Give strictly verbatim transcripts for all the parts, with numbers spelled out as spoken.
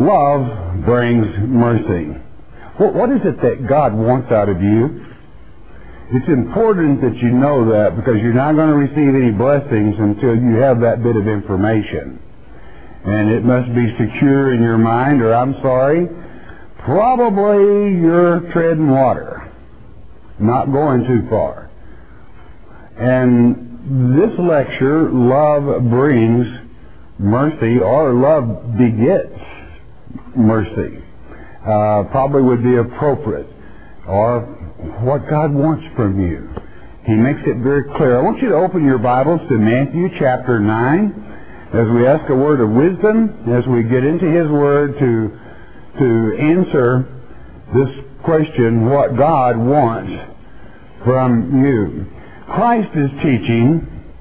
love brings mercy. What, what is it that God wants out of you? It's important that you know that, because you're not going to receive any blessings until you have that bit of information. And it must be secure in your mind, or I'm sorry, probably you're treading water, not going too far. And this lecture, Love Brings Mercy, or Love Begets Mercy, uh, probably would be appropriate, or what God wants from you. He makes it very clear. I want you to open your Bibles to Matthew chapter nine as we ask a word of wisdom, as we get into His Word to, to answer this question, what God wants from you. Christ is teaching,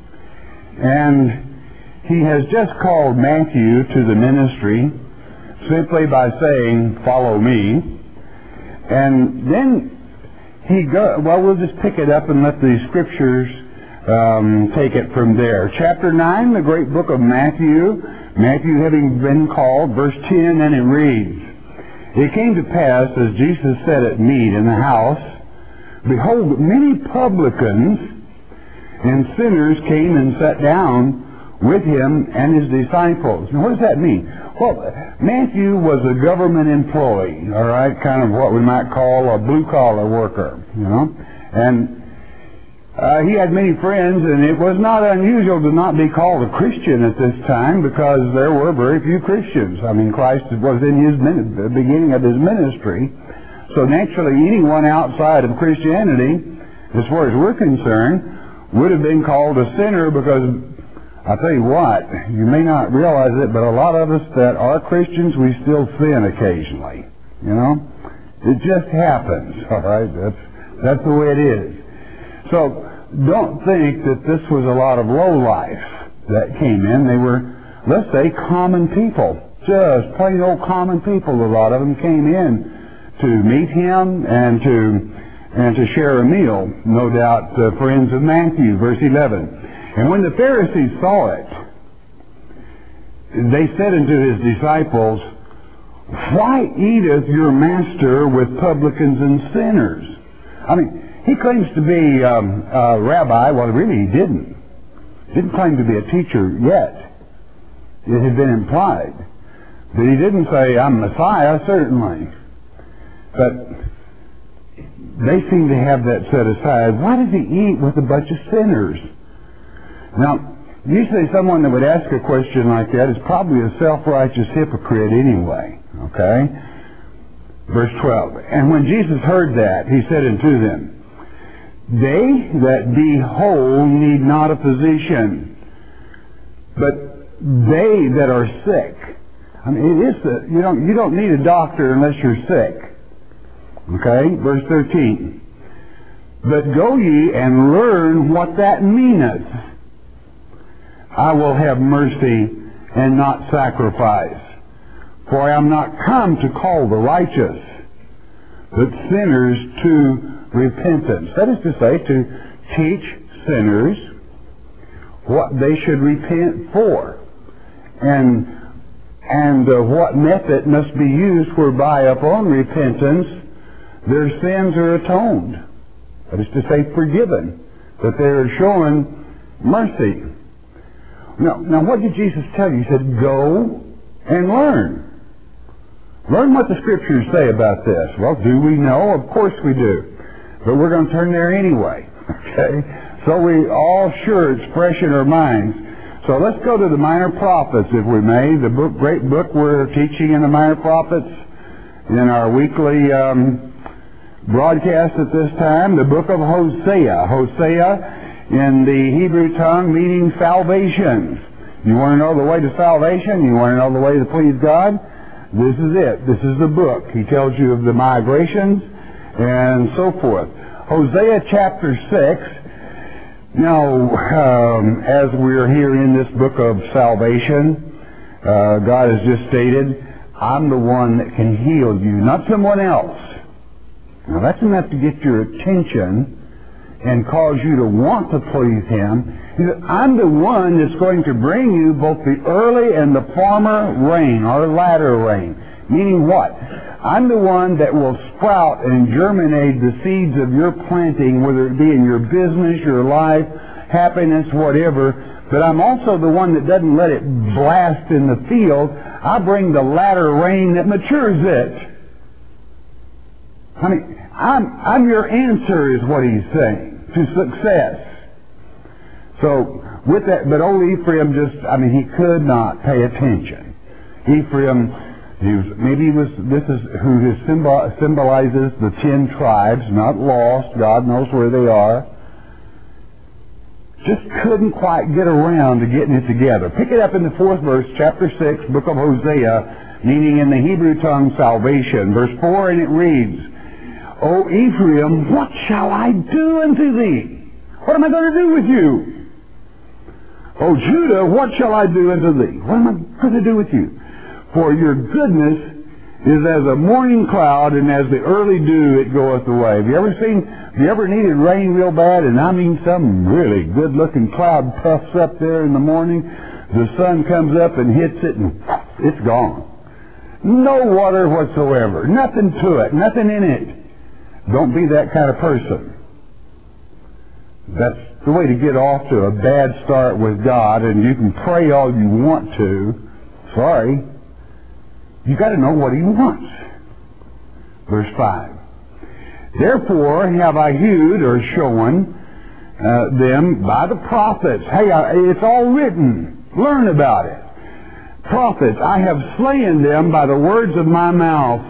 and He has just called Matthew to the ministry simply by saying, "Follow me." And then he go, well, we'll just pick it up and let the Scriptures um, take it from there. Chapter nine, the great book of Matthew, Matthew having been called, verse ten, and it reads, "It came to pass, as Jesus sat at meat in the house, behold, many publicans and sinners came and sat down with him and his disciples." Now, what does that mean? Well, Matthew was a government employee, all right, kind of what we might call a blue-collar worker, you know. And uh, he had many friends, and it was not unusual to not be called a Christian at this time, because there were very few Christians. I mean, Christ was in his min- the beginning of his ministry, so naturally anyone outside of Christianity, as far as we're concerned, would have been called a sinner, because I'll tell you what, you may not realize it, but a lot of us that are Christians, we still sin occasionally. You know? It just happens, all right? That's, that's the way it is. So don't think that this was a lot of lowlife that came in. They were, let's say, common people. Just plain old common people. A lot of them came in to meet him and to, and to share a meal. No doubt, uh, friends of Matthew, verse eleven. "And when the Pharisees saw it, they said unto his disciples, Why eateth your master with publicans and sinners?" I mean, he claims to be um, a rabbi. Well, really he didn't. Didn't claim to be a teacher yet. It had been implied. But he didn't say, "I'm Messiah," certainly. But they seem to have that set aside. Why does he eat with a bunch of sinners? Now, usually someone that would ask a question like that is probably a self-righteous hypocrite anyway. Okay? Verse twelve. "And when Jesus heard that, he said unto them, They that be whole need not a physician, but they that are sick." I mean, it is the, you don't you don't need a doctor unless you're sick. Okay? Verse thirteen. "But go ye and learn what that meaneth. I will have mercy and not sacrifice. For I am not come to call the righteous, but sinners to repentance." That is to say, to teach sinners what they should repent for, and and uh, what method must be used whereby upon repentance their sins are atoned. That is to say, forgiven, that they are shown mercy. Now, now, what did Jesus tell you? He said, "Go and learn." Learn what the Scriptures say about this. Well, do we know? Of course we do. But we're going to turn there anyway. Okay? So we all sure it's fresh in our minds. So let's go to the Minor Prophets, if we may. The book, great book we're teaching in the Minor Prophets in our weekly um, broadcast at this time. The book of Hosea. Hosea, in the Hebrew tongue, meaning salvation. You want to know the way to salvation? You want to know the way to please God? This is it. This is the book. He tells you of the migrations and so forth. Hosea chapter six. Now, um, as we're here in this book of salvation, uh, God has just stated, "I'm the one that can heal you, not someone else." Now, that's enough to get your attention and cause you to want to please Him. He said, "I'm the one that's going to bring you both the early and the former rain, or latter rain." Meaning what? I'm the one that will sprout and germinate the seeds of your planting, whether it be in your business, your life, happiness, whatever. But I'm also the one that doesn't let it blast in the field. I bring the latter rain that matures it. I mean, I'm, I'm your answer is what he's saying to success. So, with that, but old Ephraim just, I mean, he could not pay attention. Ephraim, he was, maybe he was, this is who his symbol, symbolizes the ten tribes, not lost, God knows where they are. Just couldn't quite get around to getting it together. Pick it up in the fourth verse, chapter six, book of Hosea, meaning in the Hebrew tongue, salvation. Verse four, and it reads, O Ephraim, what shall I do unto thee? What am I going to do with you? O Judah, what shall I do unto thee? What am I going to do with you? For your goodness is as a morning cloud, and as the early dew it goeth away. Have you ever seen, have you ever needed rain real bad, and I mean some really good-looking cloud puffs up there in the morning, the sun comes up and hits it, and it's gone. No water whatsoever, nothing to it, nothing in it. Don't be that kind of person. That's the way to get off to a bad start with God, and you can pray all you want to. Sorry. You got to know what he wants. Verse five. Therefore have I hewed or shown uh, them by the prophets. Hey, I, it's all written. Learn about it. Prophets, I have slain them by the words of my mouth.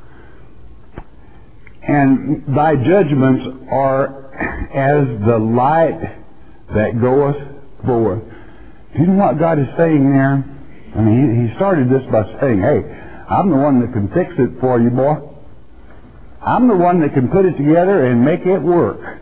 And thy judgments are as the light that goeth forth. Do you know what God is saying there? I mean, he, he started this by saying, hey, I'm the one that can fix it for you, boy. I'm the one that can put it together and make it work.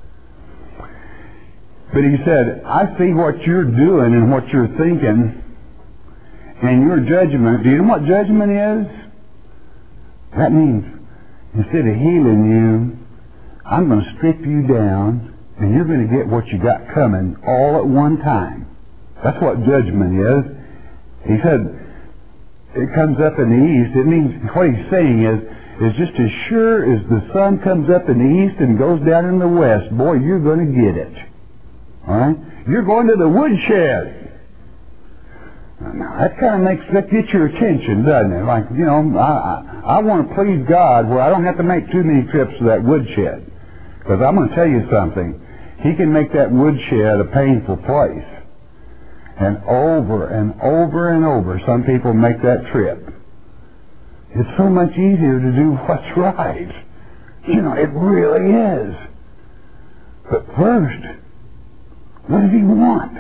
But he said, I see what you're doing and what you're thinking, and your judgment. Do you know what judgment is? That means, instead of healing you, I'm going to strip you down, and you're going to get what you got coming all at one time. That's what judgment is. He said, it comes up in the east. It means, what he's saying is, is just as sure as the sun comes up in the east and goes down in the west, boy, you're going to get it. All right? You're going to the woodshed. Now, that kind of makes that get your attention, doesn't it? Like, you know, I, I, I want to please God where I don't have to make too many trips to that woodshed. Because I'm going to tell you something. He can make that woodshed a painful place. And over and over and over, some people make that trip. It's so much easier to do what's right. You know, it really is. But first, what does he want?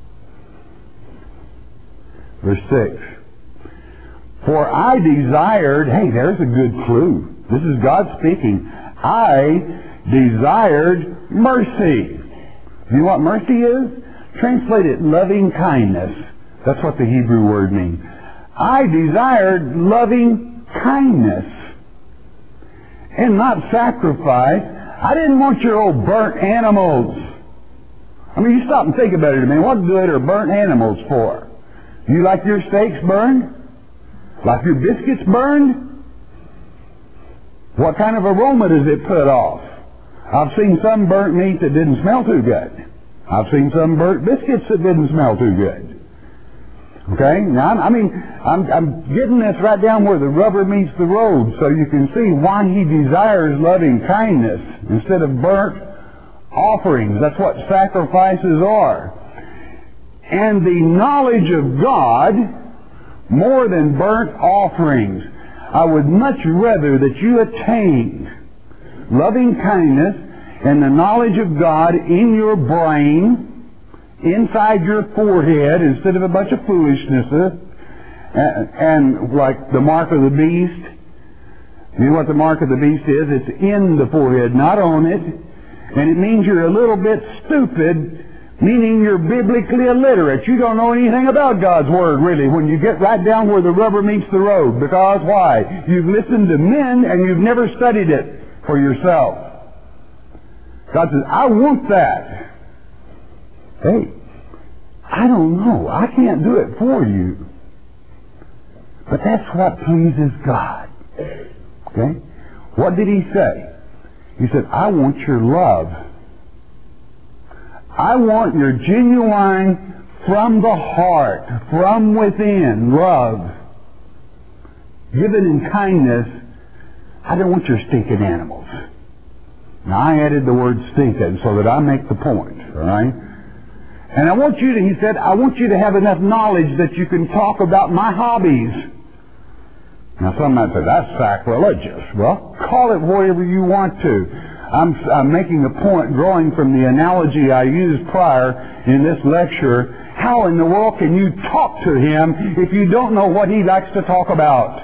Verse six. For I desired, hey, there's a good clue. This is God speaking. I desired mercy. You know what mercy is? Translate it loving kindness. That's what the Hebrew word means. I desired loving kindness and not sacrifice. I didn't want your old burnt animals. I mean, you stop and think about it a minute. What good are burnt animals for? Do you like your steaks burned? Like your biscuits burned? What kind of aroma does it put off? I've seen some burnt meat that didn't smell too good. I've seen some burnt biscuits that didn't smell too good. Okay? Now, I mean, I'm, I'm getting this right down where the rubber meets the road so you can see why he desires loving kindness instead of burnt offerings. That's what sacrifices are. And the knowledge of God more than burnt offerings. I would much rather that you attain loving kindness and the knowledge of God in your brain, inside your forehead, instead of a bunch of foolishness, and, and like the mark of the beast. You know what the mark of the beast is? It's in the forehead, not on it. And it means you're a little bit stupid, meaning you're biblically illiterate. You don't know anything about God's Word, really, when you get right down where the rubber meets the road. Because why? You've listened to men and you've never studied it for yourself. God says, I want that. Hey, I don't know. I can't do it for you. But that's what pleases God. Okay? What did he say? He said, I want your love. I want your genuine, from the heart, from within, love. Given in kindness. I don't want your stinking animals. Now, I added the word stinking so that I make the point, all right? And I want you to, he said, I want you to have enough knowledge that you can talk about my hobbies. Now, some might say, that's sacrilegious. Well, call it whatever you want to. I'm, I'm making a point, drawing from the analogy I used prior in this lecture. How in the world can you talk to him if you don't know what he likes to talk about?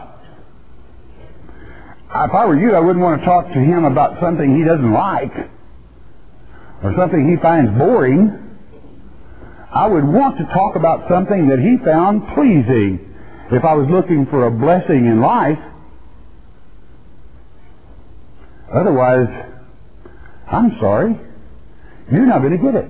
If I were you, I wouldn't want to talk to him about something he doesn't like or something he finds boring. I would want to talk about something that he found pleasing if I was looking for a blessing in life. Otherwise, I'm sorry, you're not going to get it.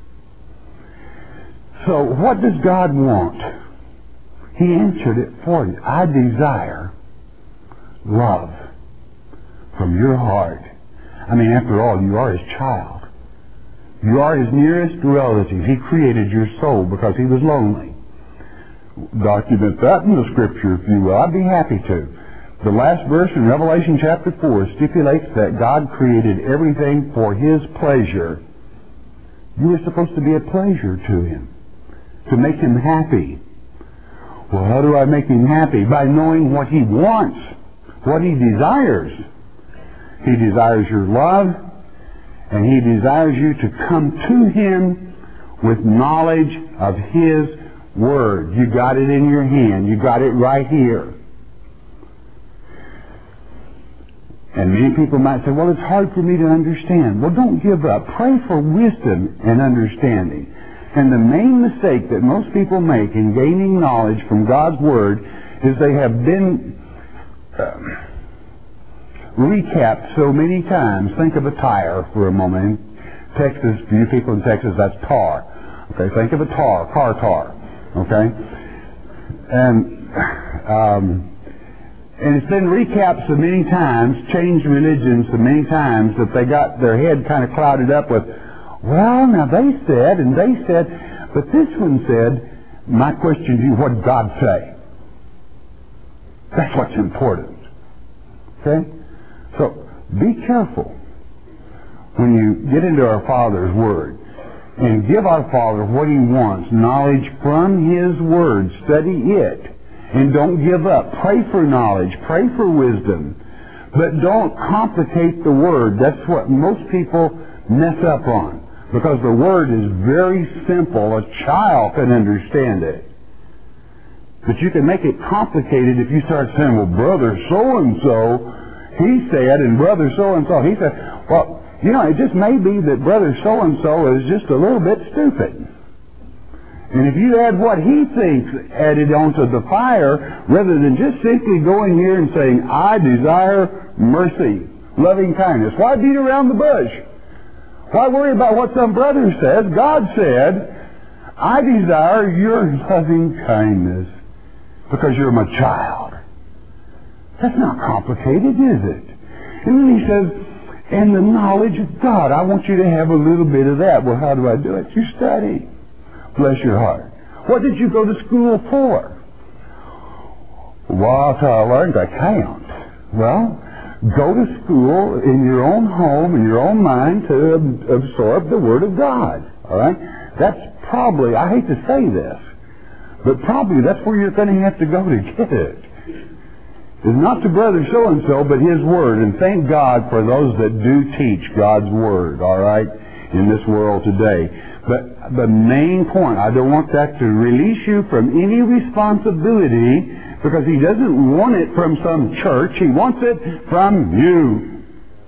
So what does God want? He answered it for you. I desire love from your heart. I mean, after all, you are his child. You are his nearest relative. He created your soul because he was lonely. Document that in the Scripture, if you will. I'd be happy to. The last verse in Revelation chapter four stipulates that God created everything for his pleasure. You were supposed to be a pleasure to him, to make him happy. Well, how do I make him happy? By knowing what he wants, what he desires. He desires your love, and he desires you to come to him with knowledge of his word. You got it in your hand. You got it right here. And many people might say, well, it's hard for me to understand. Well, don't give up. Pray for wisdom and understanding. And the main mistake that most people make in gaining knowledge from God's Word is they have been uh, recapped so many times. Think of a tire for a moment. In Texas, for you people in Texas, that's tar. Okay, think of a tar, car tar. Okay? And... Um, And it's been recapped so many times, changed religions so many times, that they got their head kind of clouded up with, well, now they said, and they said, but this one said, my question to you, what did God say? That's what's important. Okay? So, be careful when you get into our Father's Word and give our Father what he wants, knowledge from his Word. Study it. And don't give up. Pray for knowledge. Pray for wisdom. But don't complicate the Word. That's what most people mess up on. Because the Word is very simple. A child can understand it. But you can make it complicated if you start saying, well, brother so-and-so, he said, and brother so-and-so, he said. Well, you know, it just may be that brother so-and-so is just a little bit stupid. And if you add what he thinks added onto the fire, rather than just simply going here and saying, I desire mercy, loving kindness. Why beat around the bush? Why worry about what some brother says? God said, I desire your loving kindness because you're my child. That's not complicated, is it? And then he says, and the knowledge of God. I want you to have a little bit of that. Well, how do I do it? You study. Bless your heart. What did you go to school for? Well, I learned to count. Well, go to school in your own home, in your own mind, to absorb the Word of God. All right? That's probably, I hate to say this, but probably that's where you're going to have to go to get it. It's not to brother so-and-so, but his Word. And thank God for those that do teach God's Word, all right, in this world today. But the main point, I don't want that to release you from any responsibility, because he doesn't want it from some church. He wants it from you.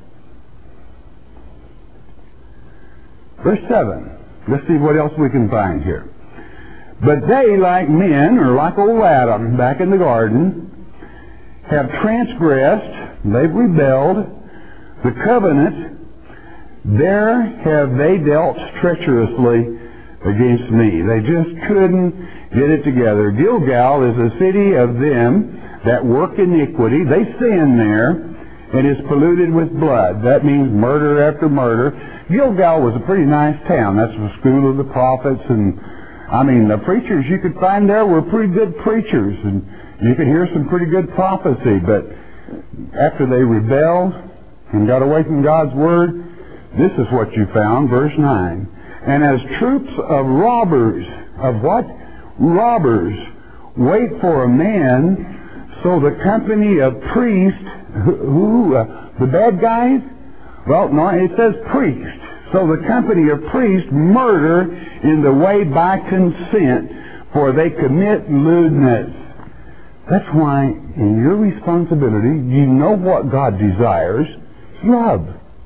Verse seven. Let's see what else we can find here. But they, like men, or like old Adam back in the garden, have transgressed, they've rebelled, the covenant. There have they dealt treacherously, against me. They just couldn't get it together. Gilgal is a city of them that work iniquity. They sin there, and is polluted with blood. That means murder after murder. Gilgal was a pretty nice town. That's the school of the prophets, and I mean, the preachers you could find there were pretty good preachers, and you could hear some pretty good prophecy. But after they rebelled and got away from God's Word, this is what you found, verse nine. And as troops of robbers, of what? Robbers, wait for a man, so the company of priests, who, who uh, the bad guys? Well, no, it says priests. So the company of priests murder in the way by consent, for they commit lewdness. That's why in your responsibility, you know what God desires, love.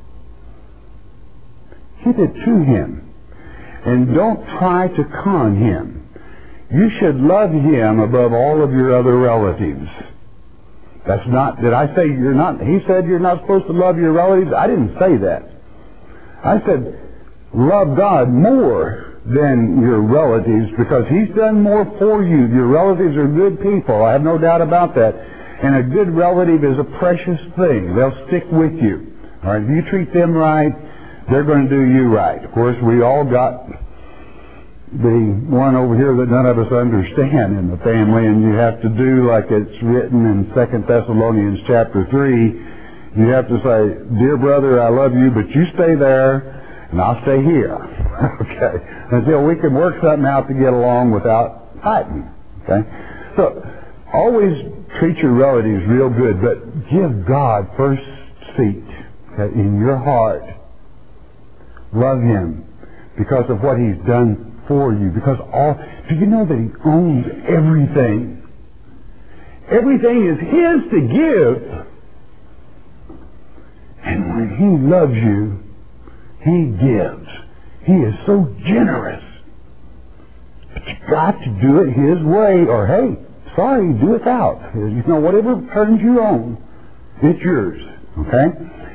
Give it to Him. And don't try to con Him. You should love Him above all of your other relatives. That's not, did I say you're not, He said you're not supposed to love your relatives? I didn't say that. I said, love God more than your relatives, because He's done more for you. Your relatives are good people. I have no doubt about that. And a good relative is a precious thing. They'll stick with you. All right, if you treat them right, they're going to do you right. Of course, we all got the one over here that none of us understand in the family, and you have to do like it's written in Second Thessalonians chapter three. You have to say, dear brother, I love you, but you stay there, and I'll stay here. Okay? Until we can work something out to get along without fighting. Okay? So, always treat your relatives real good, but give God first seat, okay, in your heart. Love Him because of what He's done for you. Because all, do you know that He owns everything? Everything is His to give. And when He loves you, He gives. He is so generous. But you've got to do it His way, or hey, sorry, do it out. You know, whatever turns you on, it's yours. Okay?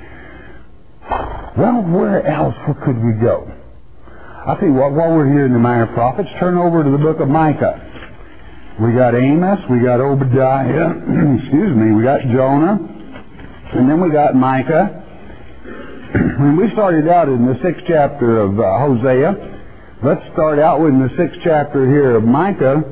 Well, where else could we go? I'll tell you what, while we're here in the Minor Prophets, turn over to the book of Micah. We got Amos, we got Obadiah, excuse me, we got Jonah, and then we got Micah. When we started out in the sixth chapter of uh, Hosea, let's start out with the sixth chapter here of Micah.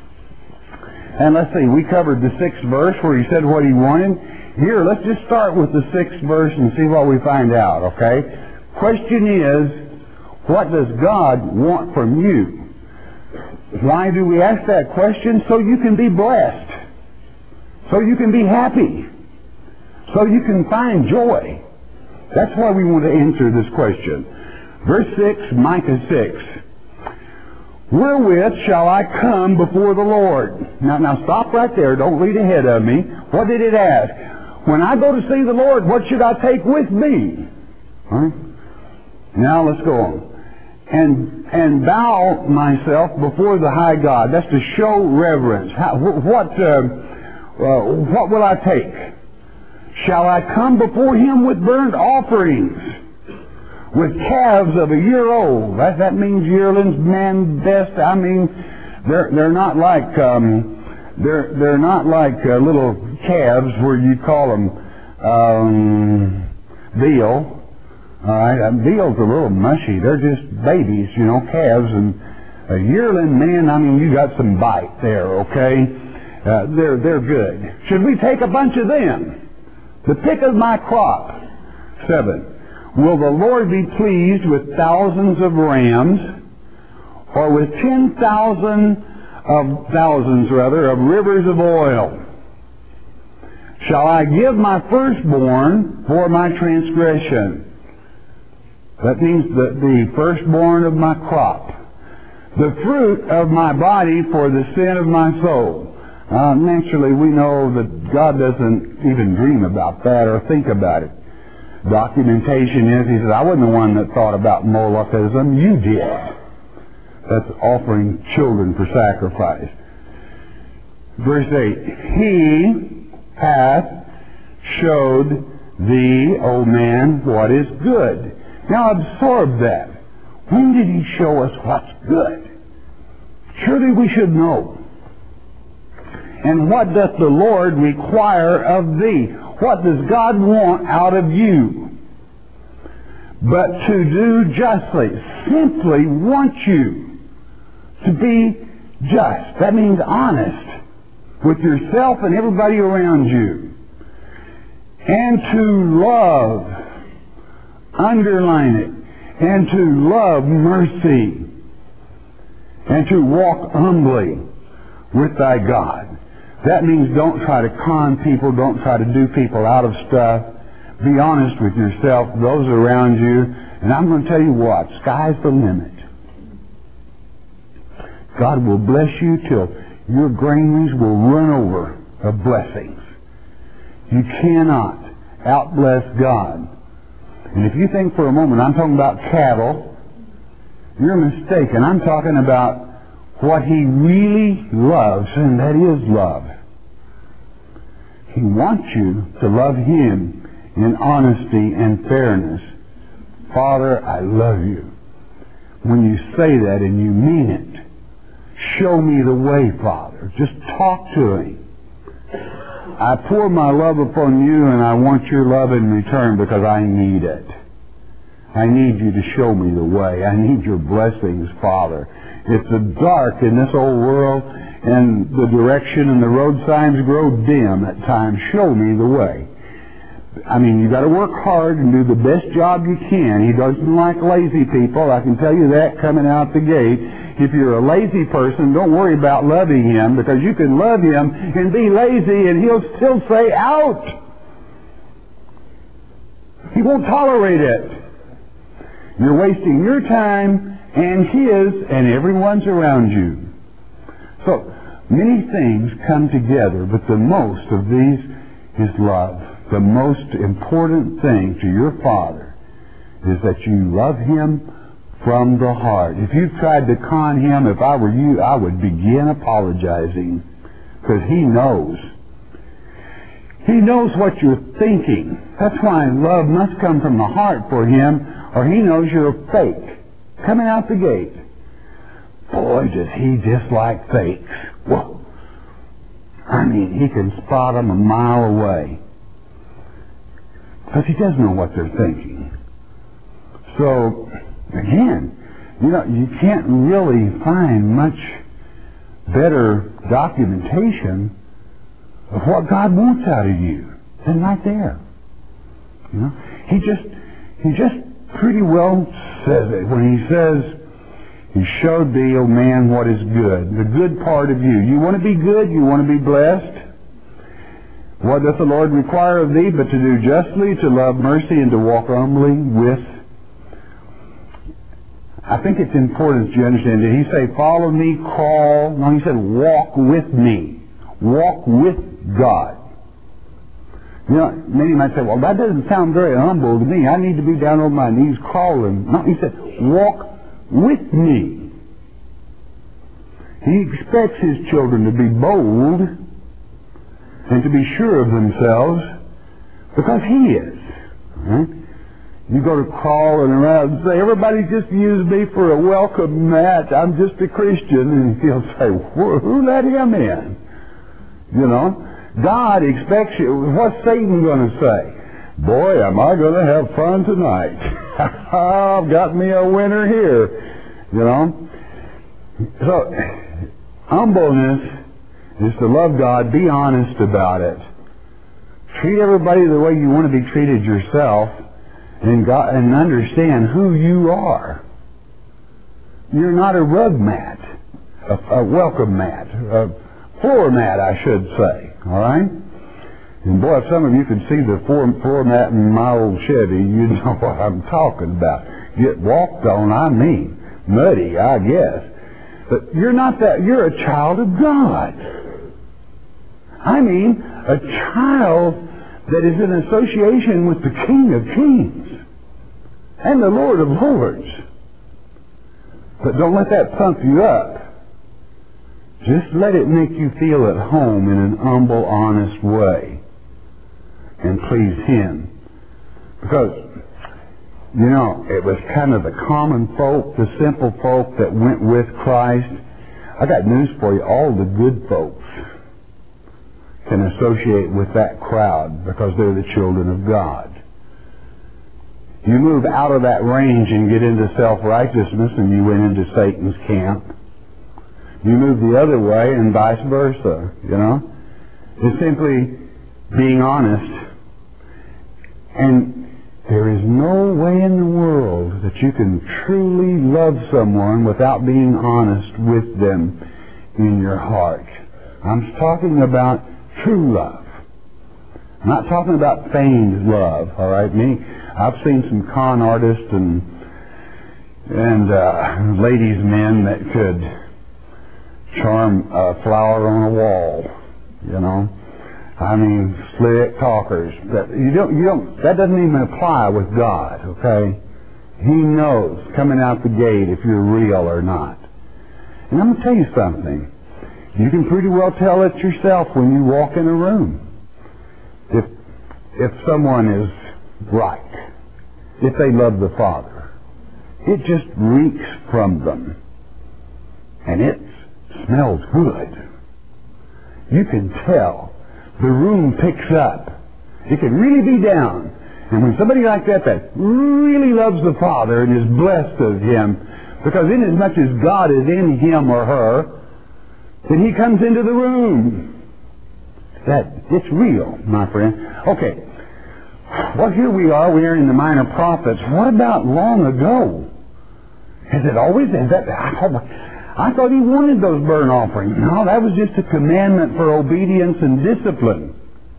And let's see, we covered the sixth verse where he said what he wanted. Here, let's just start with the sixth verse and see what we find out, okay? Question is, what does God want from you? Why do we ask that question? So you can be blessed. So you can be happy. So you can find joy. That's why we want to answer this question. Verse six, Micah six. Wherewith shall I come before the Lord? Now, now stop right there. Don't read ahead of me. What did it ask? When I go to see the Lord, what should I take with me? All right? Now let's go on. And and bow myself before the high God. That's to show reverence. How, what uh, uh, what will I take? Shall I come before Him with burnt offerings, with calves of a year old? That that means yearlings, man best. I mean, they're they're not like um, they're they're not like uh, little calves where you call them um, veal. All right, veal's a little mushy. They're just babies, you know, calves. And a yearling, man, I mean, you got some bite there, okay? Uh, they're they're good. Should we take a bunch of them? The pick of my crop. Seven. Will the Lord be pleased with thousands of rams, or with ten thousand of thousands, rather, of rivers of oil? Shall I give my firstborn for my transgression? That means the, the firstborn of my crop. The fruit of my body for the sin of my soul. Uh, naturally, we know that God doesn't even dream about that or think about it. Documentation is, He says, I wasn't the one that thought about Molochism. You did. That's offering children for sacrifice. Verse eight. He hath showed thee, O man, what is good. Now absorb that. When did He show us what's good? Surely we should know. And what doth the Lord require of thee? What does God want out of you? But to do justly. Simply want you to be just. That means honest with yourself and everybody around you. And to love. Underline it. And to love mercy. And to walk humbly with thy God. That means don't try to con people. Don't try to do people out of stuff. Be honest with yourself, those around you. And I'm going to tell you what, sky's the limit. God will bless you till your granaries will run over of blessings. You cannot outbless God. And if you think for a moment I'm talking about cattle, you're mistaken. I'm talking about what He really loves, and that is love. He wants you to love Him in honesty and fairness. Father, I love you. When you say that and you mean it, show me the way, Father. Just talk to Him. I pour my love upon you, and I want your love in return because I need it. I need you to show me the way. I need your blessings, Father. It's so dark in this old world, and the direction and the road signs grow dim at times. Show me the way. I mean, you've got to work hard and do the best job you can. He doesn't like lazy people. I can tell you that coming out the gate. If you're a lazy person, don't worry about loving Him, because you can love Him and be lazy and He'll still say, out. He won't tolerate it. You're wasting your time and His and everyone's around you. So, many things come together, but the most of these is love. The most important thing to your Father is that you love Him from the heart. If you've tried to con Him, if I were you, I would begin apologizing, because He knows. He knows what you're thinking. That's why love must come from the heart for Him, or He knows you're a fake. Coming out the gate. Boy, does He dislike fakes. Whoa. I mean, He can spot them a mile away. Because He does know what they're thinking. So, again, you know, you can't really find much better documentation of what God wants out of you than right there. You know, He just, He just pretty well says it when He says, He showed thee, O man, what is good. The good part of you. You want to be good? You want to be blessed? What doth the Lord require of thee but to do justly, to love mercy, and to walk humbly with? I think it's important that you understand. Did He say, follow me, crawl? No, He said, walk with me. Walk with God. You know, many might say, well, that doesn't sound very humble to me. I need to be down on my knees crawling. No, He said, walk with me. He expects His children to be bold and to be sure of themselves, because He is. Right? You go to crawling around and say, everybody just use me for a welcome mat. I'm just a Christian. And He'll say, who let him in? You know, God expects you. What's Satan going to say? Boy, am I going to have fun tonight. I've got me a winner here. You know? So, humbleness is to love God. Be honest about it. Treat everybody the way you want to be treated yourself, and God, and understand who you are. You're not a rug mat, a, a welcome mat, a floor mat, I should say. All right? And boy, if some of you could see the floor, floor mat in my old Chevy, you'd know what I'm talking about. Get walked on, I mean. Muddy, I guess. But you're not that. You're a child of God. I mean, a child that is in association with the King of Kings and the Lord of Lords. But don't let that pump you up. Just let it make you feel at home in an humble, honest way, and please Him. Because You know, it was kind of the common folk, the simple folk that went with Christ. I got news for you. All the good folks can associate with that crowd because they're the children of God. You move out of that range and get into self-righteousness and you went into Satan's camp. You move the other way and vice versa, you know. It's simply being honest. And there is no way in the world that you can truly love someone without being honest with them in your heart. I'm talking about true love. I'm not talking about feigned love, all right? Me, I've seen some con artists and and uh, ladies' men that could charm a flower on a wall, you know. I mean, slick talkers. That you don't, you don't. That doesn't even apply with God, okay? He knows coming out the gate if you're real or not. And I'm going to tell you something. You can pretty well tell it yourself when you walk in a room. If if someone is right, if they love the Father, it just reeks from them, and it smells good. You can tell. The room picks up. It can really be down. And when somebody like that that really loves the Father and is blessed of Him, because inasmuch as God is in him or her, then He comes into the room. That it's real, my friend. Okay. Well, here we are. We are in the Minor Prophets. What about long ago? Has it always? Has that? I thought He wanted those burnt offerings. No, that was just a commandment for obedience and discipline.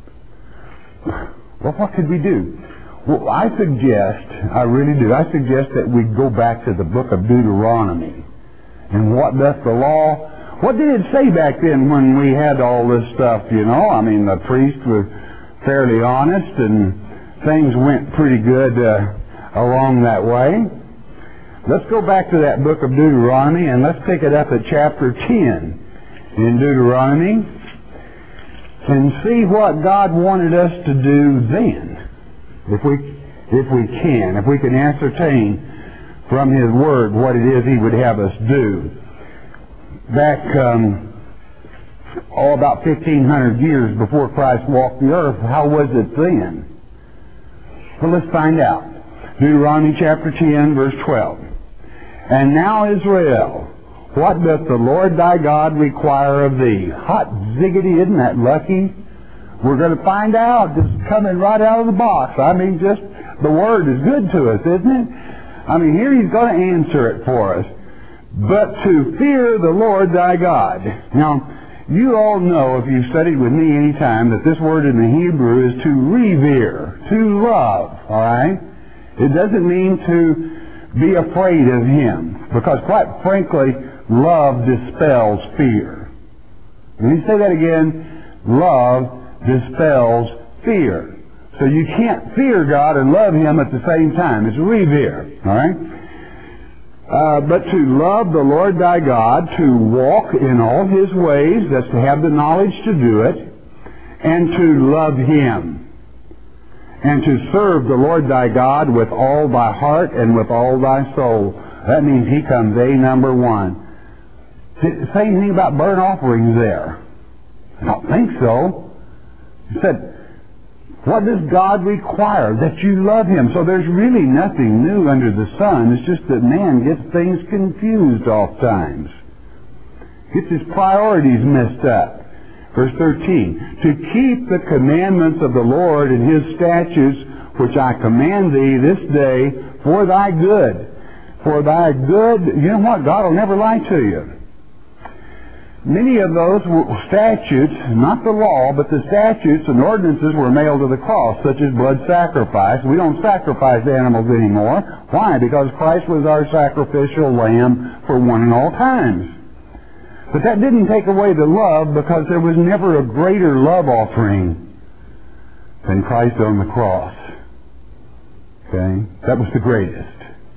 Well, what could we do? Well, I suggest, I really do, I suggest that we go back to the book of Deuteronomy. And what doth the law? What did it say back then when we had all this stuff, you know? I mean, the priest was fairly honest and things went pretty good uh, along that way. Let's go back to that book of Deuteronomy and let's pick it up at chapter ten in Deuteronomy and see what God wanted us to do then, if we if we can, if we can ascertain from His Word what it is He would have us do. Back um, all about fifteen hundred years before Christ walked the earth, how was it then? Well, let's find out. Deuteronomy chapter ten, verse twelve. And now, Israel, what doth the Lord thy God require of thee? Hot ziggity, isn't that lucky? We're going to find out. Just coming right out of the box. I mean, just the Word is good to us, isn't it? I mean, here He's going to answer it for us. But to fear the Lord thy God. Now, you all know, if you've studied with me any time, that this word in the Hebrew is to revere, to love, all right? It doesn't mean to be afraid of Him, because quite frankly, love dispels fear. Let me say that again. Love dispels fear. So you can't fear God and love Him at the same time. It's revere, all right? Uh, but to love the Lord thy God, to walk in all His ways, that's to have the knowledge to do it, and to love Him. And to serve the Lord thy God with all thy heart and with all thy soul. That means He comes A number one. Same thing about burnt offerings there. I don't think so. He said, what does God require? That you love Him. So there's really nothing new under the sun. It's just that man gets things confused oft times. Gets his priorities messed up. Verse thirteen, to keep the commandments of the Lord and His statutes, which I command thee this day, for thy good. For thy good, you know what? God will never lie to you. Many of those statutes, not the law, but the statutes and ordinances were nailed to the cross, such as blood sacrifice. We don't sacrifice animals anymore. Why? Because Christ was our sacrificial lamb for one and all times. But that didn't take away the love, because there was never a greater love offering than Christ on the cross. Okay? That was the greatest.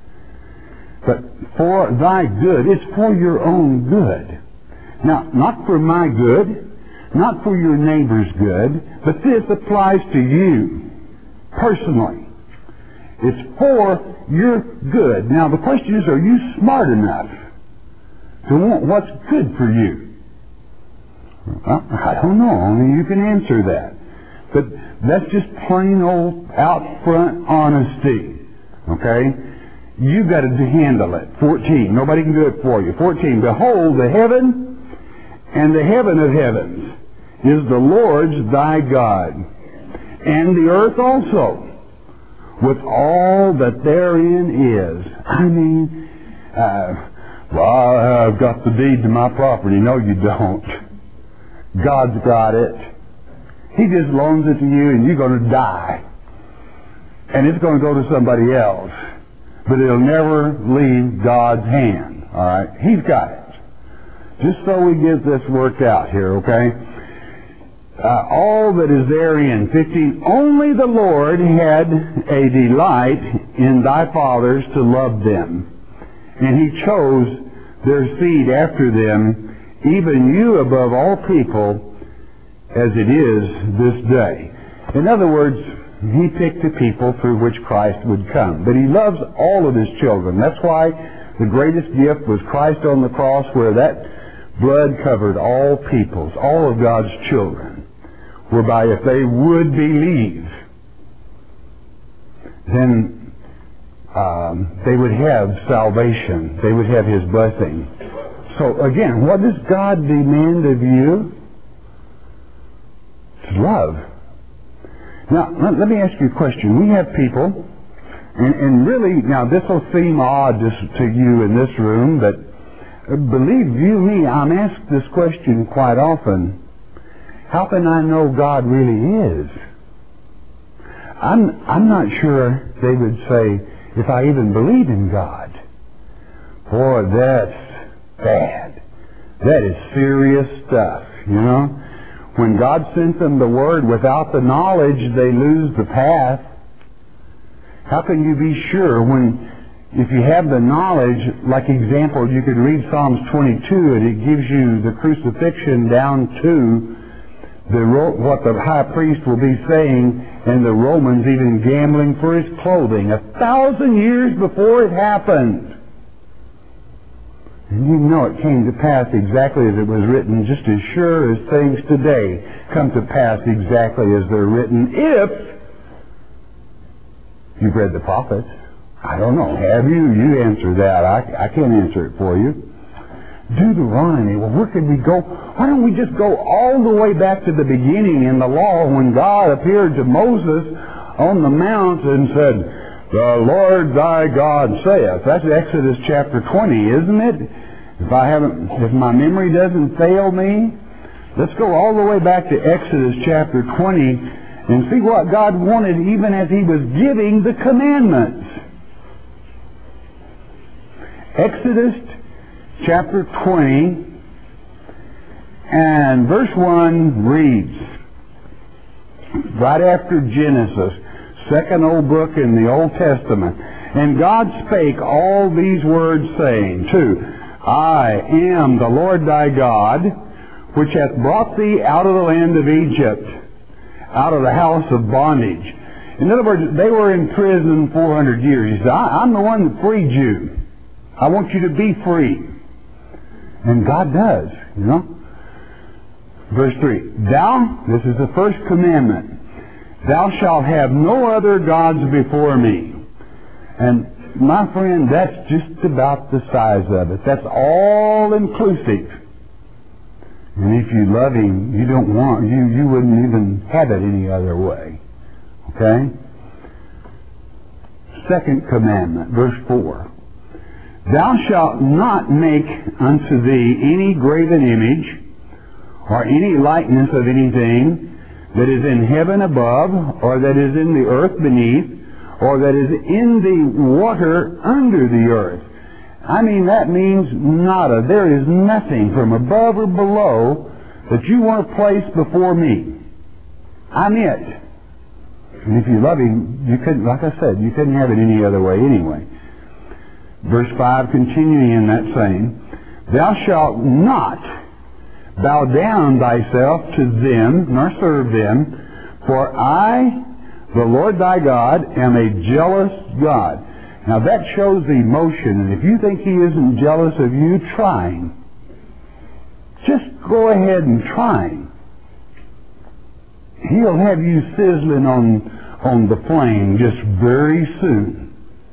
But for thy good, it's for your own good. Now, not for my good, not for your neighbor's good, but this applies to you personally. It's for you're good. Now the question is, are you smart enough to want what's good for you? Well, I don't know. Only you can answer that. But that's just plain old out front honesty. Okay? You've got to handle it. fourteen. Nobody can do it for you. fourteen. Behold, the heaven and the heaven of heavens is the Lord's thy God, and the earth also, with all that therein is. I mean, uh, well, I've got the deed to my property. No, you don't. God's got it. He just loans it to you, and you're going to die. And it's going to go to somebody else. But it'll never leave God's hand. All right? He's got it. Just so we get this worked out here, okay? Uh, all that is therein. fifteen. Only the Lord had a delight in thy fathers to love them, and he chose their seed after them, even you above all people, as it is this day. In other words, he picked a people through which Christ would come. But he loves all of his children. That's why the greatest gift was Christ on the cross, where that blood covered all peoples, all of God's children, whereby if they would believe, then um, they would have salvation. They would have his blessing. So again, what does God demand of you? To love. Now, let, let me ask you a question. We have people, and, and really, now this will seem odd to, to you in this room, but believe you me, I'm asked this question quite often. How can I know God really is? I'm, I'm not sure they would say, if I even believe in God. Boy, that's bad. That is serious stuff, you know. When God sent them the Word without the knowledge, they lose the path. How can you be sure when, if you have the knowledge, like example, you could read Psalms twenty-two and it gives you the crucifixion down to the what the high priest will be saying, and the Romans even gambling for his clothing a thousand years before it happened. And you know it came to pass exactly as it was written, just as sure as things today come to pass exactly as they're written, if you've read the prophets. I don't know. Have you? You answer that. I, I can't answer it for you. Deuteronomy. Well, where could we go? Why don't we just go all the way back to the beginning in the law when God appeared to Moses on the mount and said, the Lord thy God saith. That's Exodus chapter twenty, isn't it? If I haven't, if my memory doesn't fail me, let's go all the way back to Exodus chapter twenty and see what God wanted even as he was giving the commandments. Exodus chapter twenty and verse one reads, right after Genesis, second old book in the Old Testament. And God spake all these words, saying, two, I am the Lord thy God, which hath brought thee out of the land of Egypt, out of the house of bondage. In other words, they were in prison four hundred years. He said, I, I'm the one that freed you. I want you to be free. And God does, you know. Verse three, thou, this is the first commandment, thou shalt have no other gods before me. And my friend, that's just about the size of it. That's all inclusive. And if you love him, you don't want, you, you wouldn't even have it any other way. Okay? Second commandment, verse four. Thou shalt not make unto thee any graven image, or any likeness of anything that is in heaven above, or that is in the earth beneath, or that is in the water under the earth. I mean, that means nada. There is nothing from above or below that you want to place before me. I'm it. And if you love him, you couldn't, like I said, you couldn't have it any other way anyway. Verse five, continuing in that same, thou shalt not bow down thyself to them, nor serve them, for I, the Lord thy God, am a jealous God. Now that shows the emotion, and if you think he isn't jealous of you, try him. Just go ahead and try him. He'll have you sizzling on, on the flame just very soon.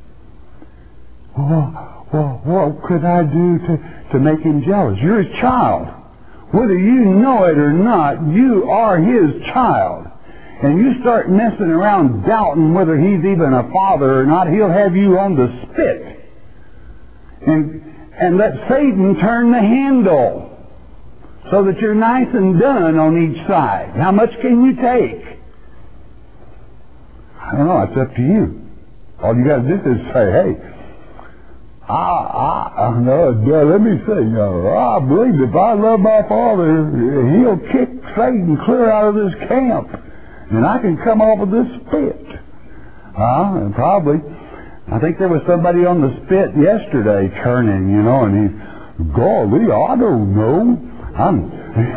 Well, well, what could I do to, to make him jealous? You're his child. Whether you know it or not, you are his child. And you start messing around doubting whether he's even a father or not, he'll have you on the spit. And, and let Satan turn the handle so that you're nice and done on each side. How much can you take? I don't know. It's up to you. All you got to do is say, hey, I, I, I know, let me say, you know, I believe if I love my Father, he'll kick Satan clear out of this camp. And I can come off of this spit. Uh, and probably, I think there was somebody on the spit yesterday turning, you know, and he, golly, I don't know. I'm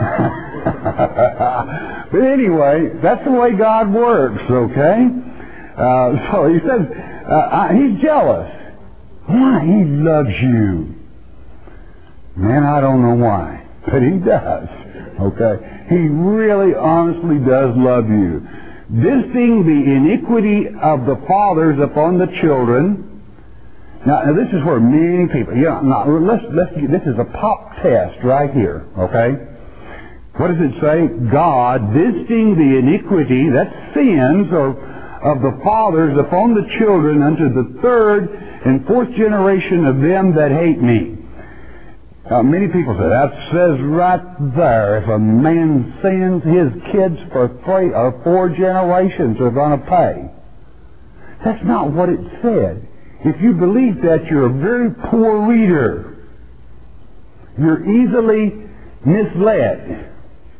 but anyway, that's the way God works, okay? Uh, so he says, uh, he's jealous. Why? He loves you. Man, I don't know why, but he does, okay? He really, honestly does love you. Visiting the iniquity of the fathers upon the children. Now, now this is where many people, you know, now, let's, let's, this is a pop test right here, okay? What does it say? God visiting the iniquity, that's sins, of, of the fathers upon the children unto the third and fourth generation of them that hate me. Uh, many people say, that says right there, if a man sins, his kids for three or four generations are going to pay. That's not what it said. If you believe that, you're a very poor reader. You're easily misled.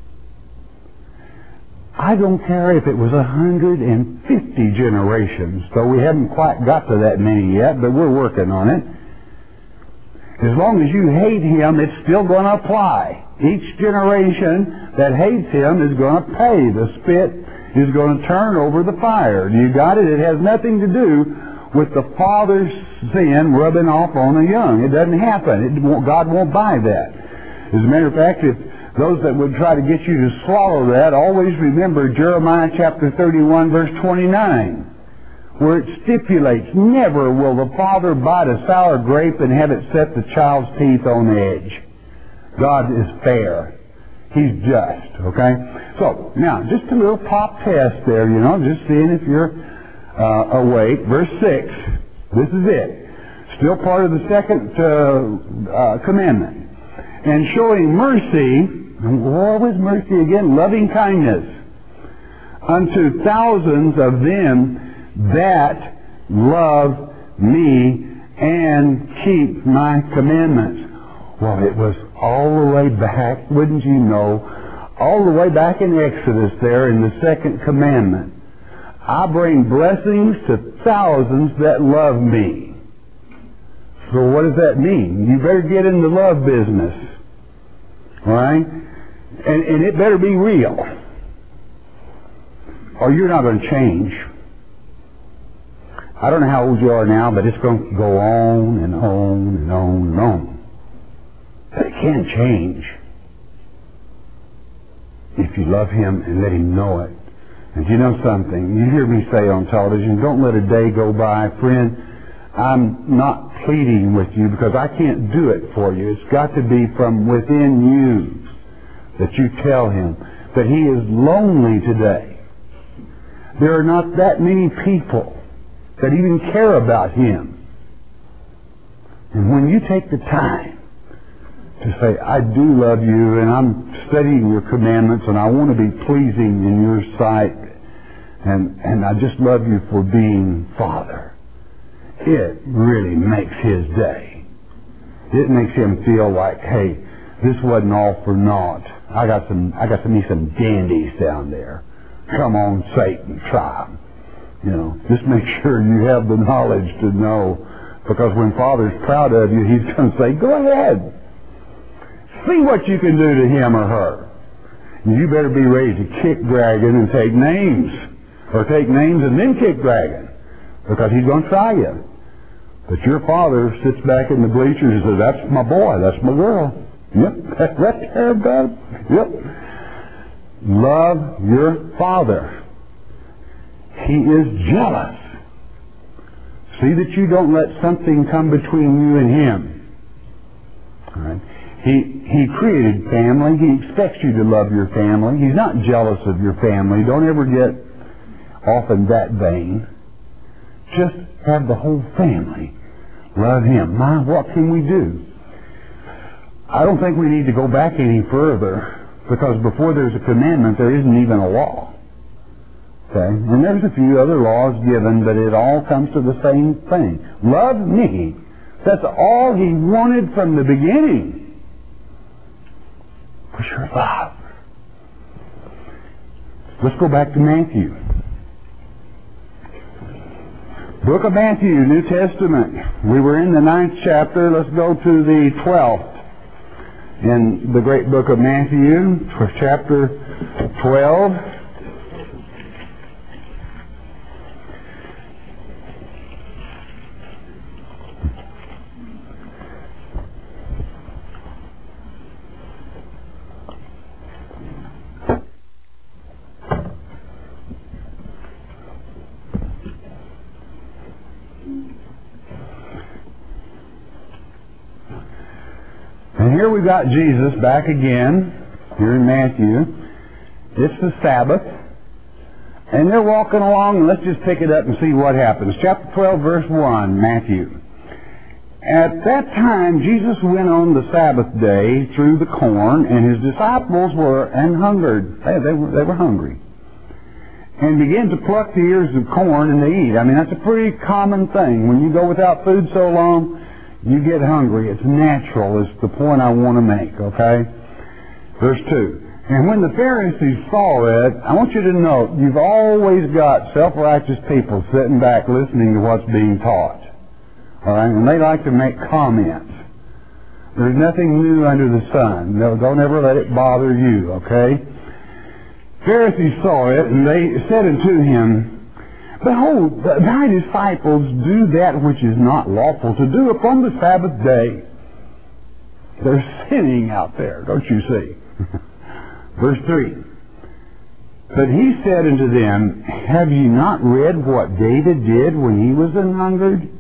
I don't care if it was one hundred fifty generations, though we haven't quite got to that many yet, but we're working on it. As long as you hate him, it's still going to apply. Each generation that hates him is going to pay. The spit is going to turn over the fire. You got it? It has nothing to do with the father's sin rubbing off on the young. It doesn't happen. It won't, God won't buy that. As a matter of fact, if those that would try to get you to swallow that, always remember Jeremiah chapter thirty-one, verse twenty-nine. Where it stipulates, never will the father bite a sour grape and have it set the child's teeth on edge. God is fair. He's just, okay? So, now, just a little pop test there, you know, just seeing if you're uh, awake. Verse six, this is it. Still part of the second uh, uh, commandment. And showing mercy, what was mercy again? Loving kindness unto thousands of them that love me and keep my commandments. Well, it was all the way back, wouldn't you know, all the way back in Exodus there in the second commandment. I bring blessings to thousands that love me. So what does that mean? You better get in the love business. All right? And, and it better be real, or you're not going to change. I don't know how old you are now, but it's going to go on and on and on and on. But it can change if you love him and let him know it. And you know something? You hear me say on television, don't let a day go by. Friend, I'm not pleading with you because I can't do it for you. It's got to be from within you that you tell him that he is lonely today. There are not that many people that even care about him. And when you take the time to say, I do love you and I'm studying your commandments and I want to be pleasing in your sight and, and I just love you for being Father, it really makes his day. It makes him feel like, hey, this wasn't all for naught. I got some, I got to meet some dandies down there. Come on, Satan, try them. You know, just make sure you have the knowledge to know, because when Father's proud of you, he's going to say, go ahead. See what you can do to him or her. You better be ready to kick dragon and take names. Or take names and then kick dragon. Because he's going to try you. But your father sits back in the bleachers and says, that's my boy, that's my girl. Yep, that's right there, bud. Yep. Love your father. He is jealous. See that you don't let something come between you and him. All right. He, he created family. He expects you to love your family. He's not jealous of your family. Don't ever get off in that vein. Just have the whole family love him. My, what can we do? I don't think we need to go back any further, because before there's a commandment, there isn't even a law. Okay? And there's a few other laws given, but it all comes to the same thing. Love me. That's all he wanted from the beginning. Was your love. Let's go back to Matthew. Book of Matthew, New Testament. We were in the ninth chapter. Let's go to the twelfth. In the great book of Matthew, chapter twelve. And here we've got Jesus back again, here in Matthew. It's the Sabbath. And they're walking along, and let's just pick it up and see what happens. Chapter twelve, verse one, Matthew. At that time, Jesus went on the Sabbath day through the corn, and his disciples were an hungered. They, they, were, they were hungry. And began to pluck the ears of corn and to eat. I mean, that's a pretty common thing. When you go without food so long, you get hungry. It's natural, is the point I want to make, okay? Verse two. And when the Pharisees saw it, I want you to note, you've always got self-righteous people sitting back listening to what's being taught. All right? And they like to make comments. There's nothing new under the sun. No, don't ever let it bother you, okay? Pharisees saw it, and they said unto him, Behold, thy disciples do that which is not lawful to do upon the Sabbath day. They're sinning out there, don't you see? Verse three. But he said unto them, Have ye not read what David did when he was an hungered?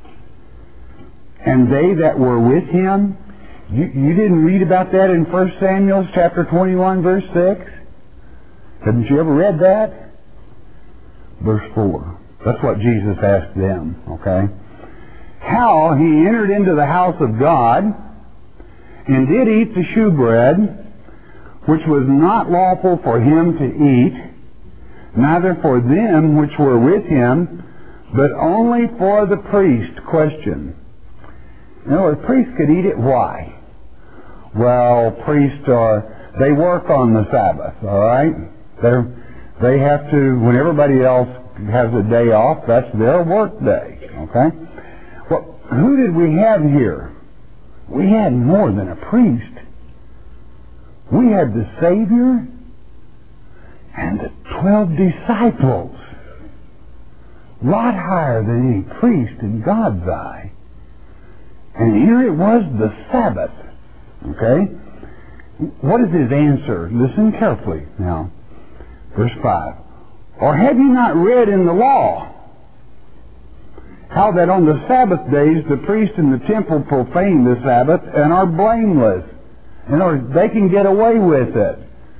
And they that were with him? You, you didn't read about that in First Samuel chapter twenty-one, verse six? Haven't you ever read that? Verse four. That's what Jesus asked them, okay? How he entered into the house of God and did eat the shewbread, which was not lawful for him to eat, neither for them which were with him, but only for the priest. Question. In other words, priests could eat it. Why? Well, priests are, they work on the Sabbath, all right? They're They have to, when everybody else has a day off, that's their work day, okay? Well, who did we have here? We had more than a priest. We had the Savior and the twelve disciples. A lot higher than any priest in God's eye. And here it was the Sabbath, okay? What is his answer? Listen carefully now. Verse five. Or have you not read in the law how that on the Sabbath days the priest in the temple profane the Sabbath and are blameless? In other words, they can get away with it.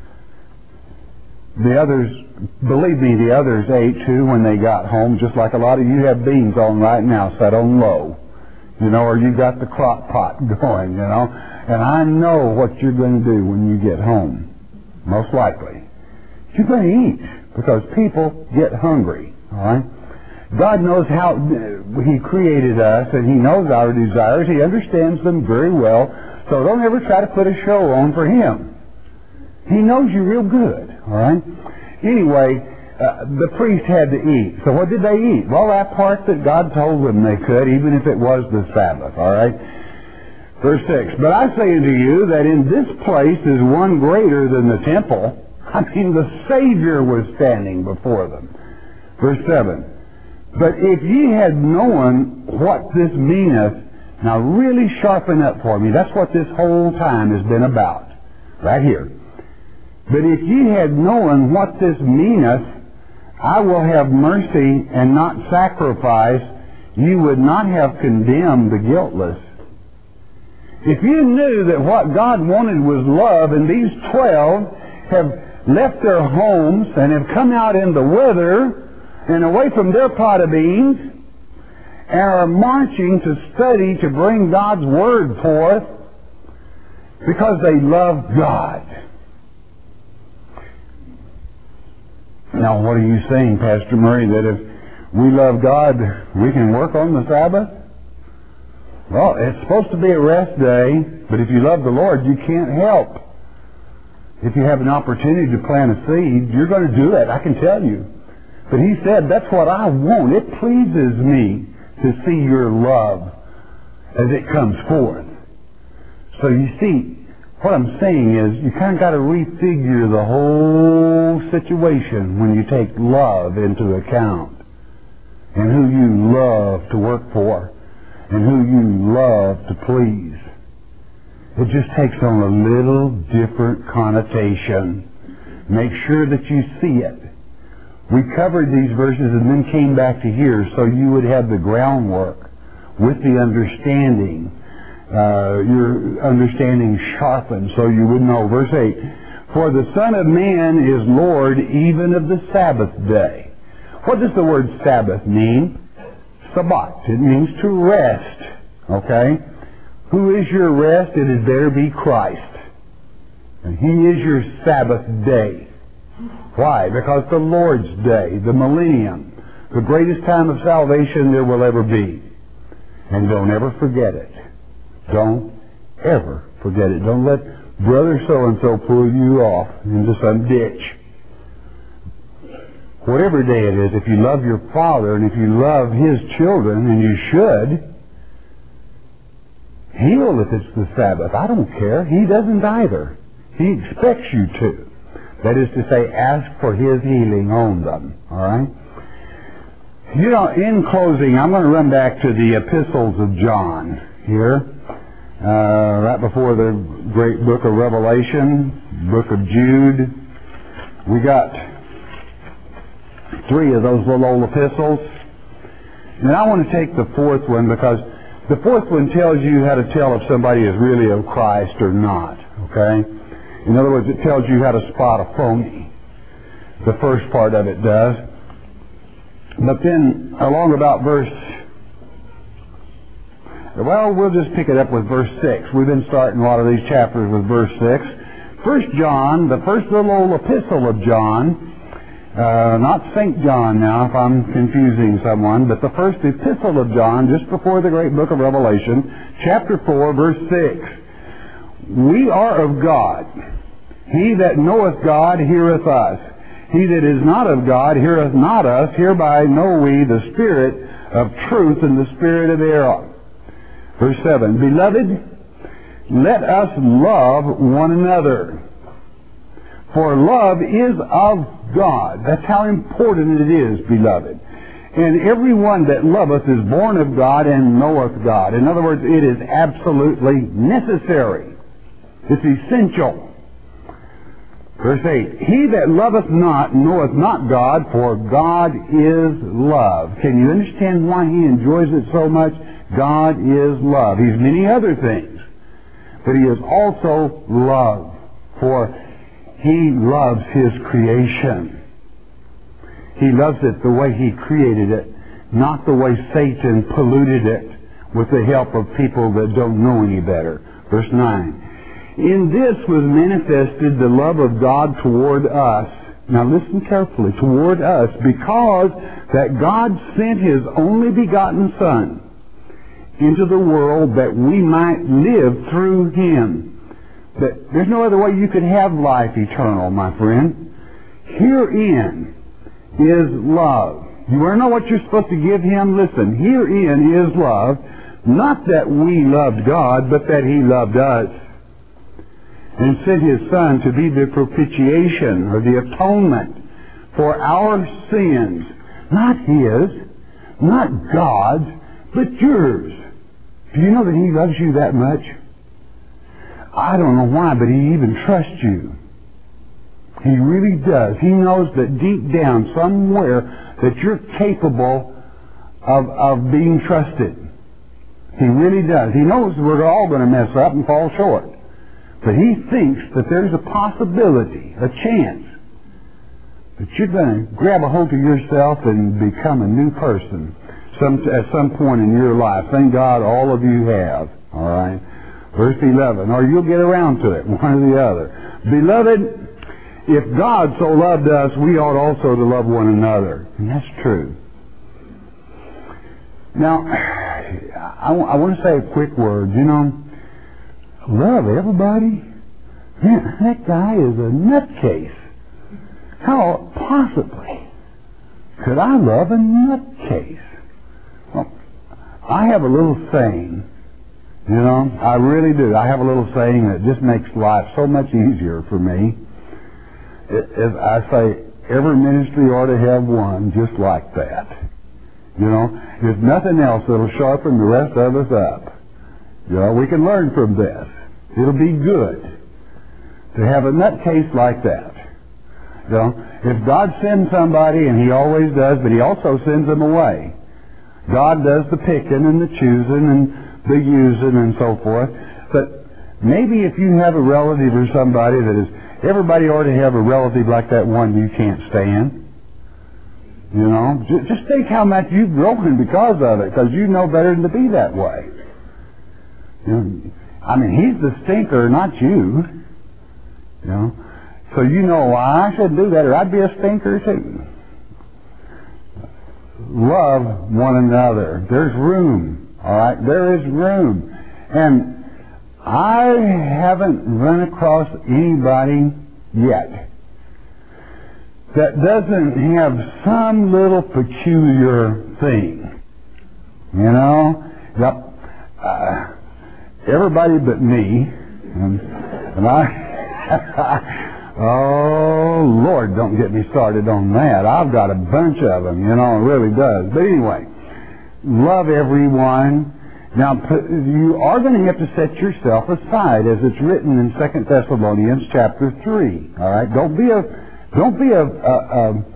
The others, believe me, the others ate too when they got home, just like a lot of you have beans on right now, set on low. You know, or you got the crock pot going, you know. And I know what you're going to do when you get home, most likely. You're going to eat, because people get hungry, all right? God knows how He created us, and He knows our desires. He understands them very well, so don't ever try to put a show on for Him. He knows you real good, all right? Anyway, uh, the priest had to eat. So what did they eat? Well, that part that God told them they could, even if it was the Sabbath, all right? Verse six, But I say unto you that in this place is one greater than the temple. I mean, the Savior was standing before them. Verse seven, But if ye had known what this meaneth, now really sharpen up for me. That's what this whole time has been about. Right here. But if ye had known what this meaneth, I will have mercy and not sacrifice, you would not have condemned the guiltless. If you knew that what God wanted was love, and these twelve have left their homes and have come out in the weather and away from their pot of beans and are marching to study to bring God's Word forth because they love God. Now, what are you saying, Pastor Murray, that if we love God, we can work on the Sabbath? Well, it's supposed to be a rest day, but if you love the Lord, you can't help. If you have an opportunity to plant a seed, you're going to do it, I can tell you. But he said, that's what I want. It pleases me to see your love as it comes forth. So you see, what I'm saying is, you kind of got to refigure the whole situation when you take love into account, and who you love to work for, and who you love to please. It just takes on a little different connotation. Make sure that you see it. We covered these verses and then came back to here so you would have the groundwork with the understanding. Uh, your understanding sharpened so you would know. Verse eight, for the Son of Man is Lord even of the Sabbath day. What does the word Sabbath mean? Sabbat. It means to rest. Okay? Who is your rest? It had better be Christ. And He is your Sabbath day. Why? Because the Lord's day, the millennium, the greatest time of salvation there will ever be. And don't ever forget it. Don't ever forget it. Don't let brother so-and-so pull you off into some ditch. Whatever day it is, if you love your Father and if you love His children, and you should, heal if it's the Sabbath. I don't care. He doesn't either. He expects you to. That is to say, ask for His healing on them. All right? You know, in closing, I'm going to run back to the epistles of John here. Uh, right before the great book of Revelation, book of Jude. We got three of those little old epistles. And I want to take the fourth one because the fourth one tells you how to tell if somebody is really of Christ or not. Okay? In other words, it tells you how to spot a phony. The first part of it does. But then, along about verse... Well, we'll just pick it up with verse six. We've been starting a lot of these chapters with verse six. First John, the first little old epistle of John, uh, not Saint John now, if I'm confusing someone, but the first epistle of John, just before the great book of Revelation, chapter four, verse six. We are of God. He that knoweth God heareth us. He that is not of God heareth not us. Hereby know we the spirit of truth and the spirit of error. Verse seven, beloved, let us love one another. For love is of God. That's how important it is, beloved. And every one that loveth is born of God and knoweth God. In other words, it is absolutely necessary. It's essential. Verse eight, he that loveth not knoweth not God, for God is love. Can you understand why he enjoys it so much? God is love. He's many other things, but He is also love, for He loves His creation. He loves it the way He created it, not the way Satan polluted it with the help of people that don't know any better. Verse nine, in this was manifested the love of God toward us. Now listen carefully, toward us, because that God sent His only begotten Son into the world that we might live through Him. But there's no other way you could have life eternal, my friend. Herein is love. You want to know what you're supposed to give Him? Listen, herein is love, not that we loved God, but that He loved us, and sent His Son to be the propitiation, or the atonement, for our sins. Not His, Not God's, but yours. Do you know that He loves you that much? I don't know why, but He even trusts you. He really does. He knows that deep down, somewhere, that you're capable of, of being trusted. He really does. He knows we're all going to mess up and fall short. But He thinks that there's a possibility, a chance, that you're going to grab a hold of yourself and become a new person some, at some point in your life. Thank God all of you have. All right? Verse eleven. Or you'll get around to it, one or the other. Beloved, if God so loved us, we ought also to love one another. And that's true. Now, I, I want to say a quick word. You know, love everybody? Man, that guy is a nutcase. How possibly could I love a nutcase? Well, I have a little saying, you know, I really do. I have a little saying that just makes life so much easier for me. It, it, I say, every ministry ought to have one just like that. You know, there's nothing else that'll sharpen the rest of us up. You know, we can learn from this. It'll be good to have a nutcase like that. You know, if God sends somebody, and He always does, but He also sends them away. God does the picking and the choosing and the using and so forth. But maybe if you have a relative or somebody that is, everybody ought to have a relative like that one you can't stand. You know, just think how much you've grown because of it, because you know better than to be that way. You know, I mean, He's the stinker, not you. You know, so you know why I should do that, or I'd be a stinker too. Love one another. There's room. All right, there is room, and I haven't run across anybody yet that doesn't have some little peculiar thing. You know? Yep. Uh, everybody but me. And, and I... oh, Lord, don't get me started on that. I've got a bunch of them, you know, it really does. But anyway, love everyone. Now, you are going to have to set yourself aside, as it's written in Second Thessalonians chapter three. All right? Don't be a... Don't be a, a, a,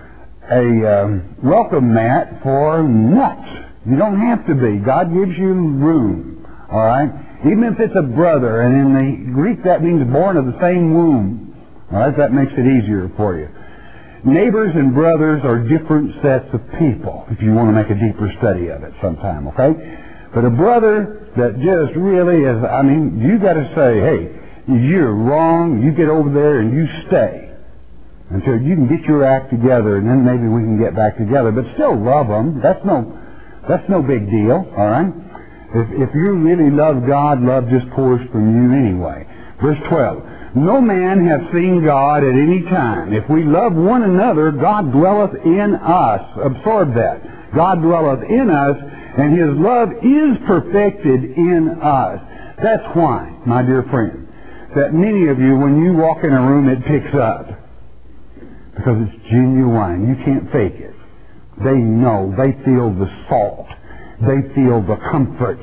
a um, welcome mat for nuts. You don't have to be. God gives you room. All right? Even if it's a brother, and in the Greek that means born of the same womb. All right? That makes it easier for you. Neighbors and brothers are different sets of people, if you want to make a deeper study of it sometime, okay? But a brother that just really is, I mean, you got to say, hey, you're wrong. You get over there and you stay until you can get your act together, and then maybe we can get back together. But still love them. That's no, that's no big deal. All right. If, if you really love God, love just pours from you anyway. Verse twelve. No man hath seen God at any time. If we love one another, God dwelleth in us. Absorb that. God dwelleth in us, and His love is perfected in us. That's why, my dear friend, that many of you, when you walk in a room, it picks up. Because it's genuine. You can't fake it. They know. They feel the salt. They feel the comfort.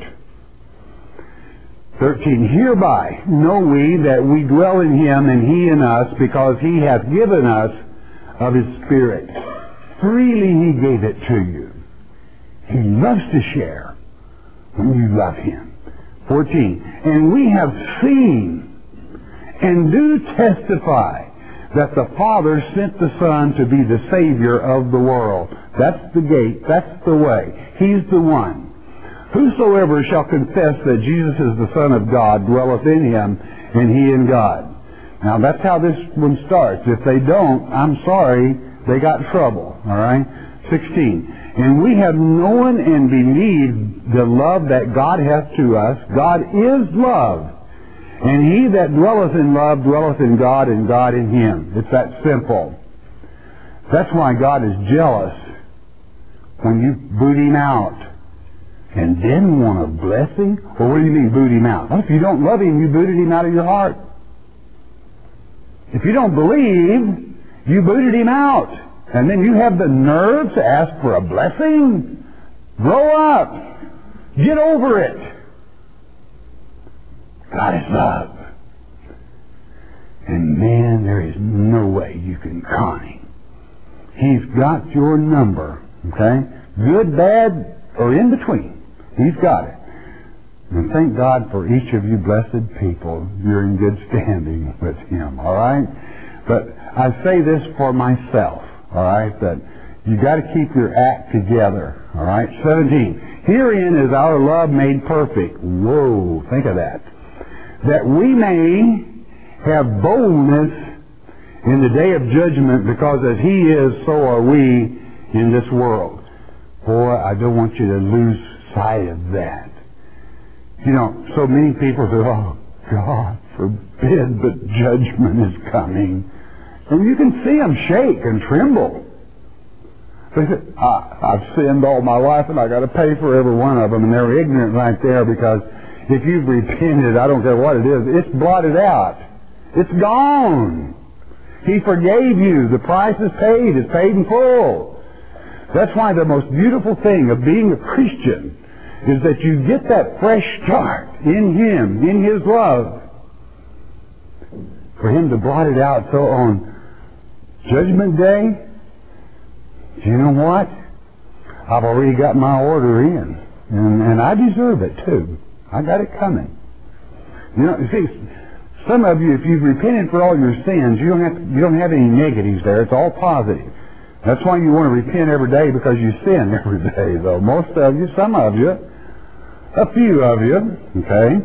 thirteen. Hereby know we that we dwell in Him and He in us, because He hath given us of His Spirit. Freely He gave it to you. He loves to share when you love Him. fourteen. And we have seen and do testify that the Father sent the Son to be the Savior of the world. That's the gate. That's the way. He's the one. Whosoever shall confess that Jesus is the Son of God dwelleth in Him, and He in God. Now, that's how this one starts. If they don't, I'm sorry, they got trouble. All right? sixteen. And we have known and believed the love that God hath to us. God is love. And he that dwelleth in love dwelleth in God, and God in him. It's that simple. That's why God is jealous when you boot him out and then want a blessing. Well, what do you mean boot him out? Well, if you don't love him, you booted him out of your heart. If you don't believe, you booted him out. And then you have the nerve to ask for a blessing? Grow up. Get over it. God is love. And man, there is no way you can con him. He's got your number. Okay? Good, bad, or in between. He's got it. And thank God for each of you blessed people. You're in good standing with Him. All right? But I say this for myself. All right? That you got to keep your act together. All right? seventeen. Herein is our love made perfect. Whoa, think of that. That we may have boldness in the day of judgment, because as He is, so are we in this world. Boy, I don't want you to lose sight of that. You know, so many people say, oh, God forbid, but judgment is coming. And you can see them shake and tremble. They say, I, I've sinned all my life and I got to pay for every one of them. And they're ignorant right there, because if you've repented, I don't care what it is, it's blotted out. It's gone. He forgave you. The price is paid. It's paid in full. That's why the most beautiful thing of being a Christian is that you get that fresh start in Him, in His love. For Him to blot it out, so on Judgment Day, do you know what? I've already got my order in. And, and I deserve it too. I got it coming. You know, you see, some of you, if you've repented for all your sins, you don't have to, you don't have any negatives there. It's all positive. That's why you want to repent every day, because you sin every day, though. Most of you, some of you, a few of you, okay?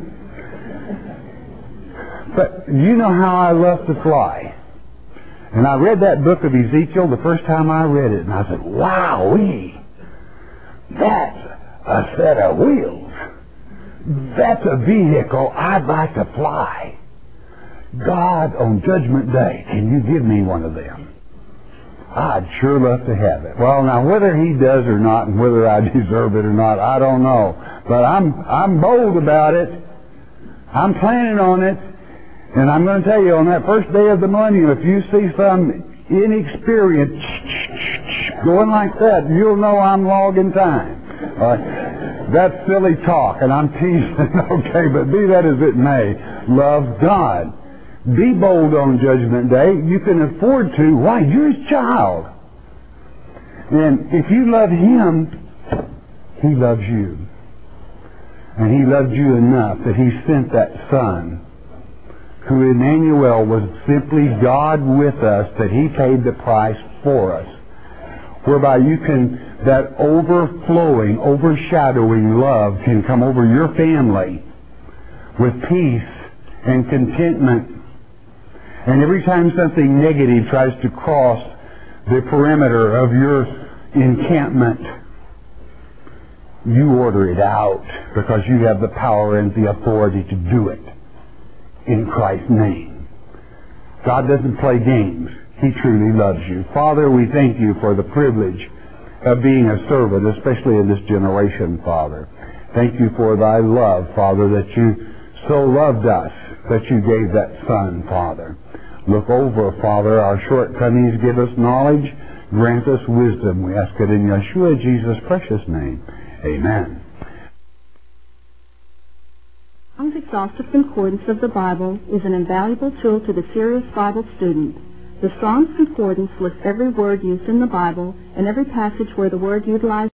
But you know how I love to fly. And I read that book of Ezekiel the first time I read it, and I said, wowee, that's a set of wheels. That's a vehicle I'd like to fly. God, on Judgment Day, can you give me one of them? I'd sure love to have it. Well, now, whether He does or not, and whether I deserve it or not, I don't know. But I'm I'm bold about it. I'm planning on it. And I'm going to tell you, on that first day of the millennium, if you see some inexperienced going like that, you'll know I'm logging time. Uh, that's silly talk, and I'm teasing, okay, but be that as it may, love God. Be bold on Judgment Day. You can afford to. Why? You're His child. And if you love Him, He loves you. And He loved you enough that He sent that Son, who Emmanuel was simply God with us, that He paid the price for us. Whereby you can, that overflowing, overshadowing love can come over your family with peace and contentment. And every time something negative tries to cross the perimeter of your encampment, you order it out, because you have the power and the authority to do it in Christ's name. God doesn't play games. He truly loves you. Father, we thank You for the privilege of being a servant, especially in this generation, Father. Thank You for Thy love, Father, that You so loved us, that You gave that Son, Father. Look over, Father, our shortcomings. Give us knowledge. Grant us wisdom. We ask it in Yeshua, Jesus' precious name. Amen. Strong's Exhaustive Concordance of the Bible is an invaluable tool to the serious Bible student. The Strong's Concordance lists every word used in the Bible and every passage where the word utilized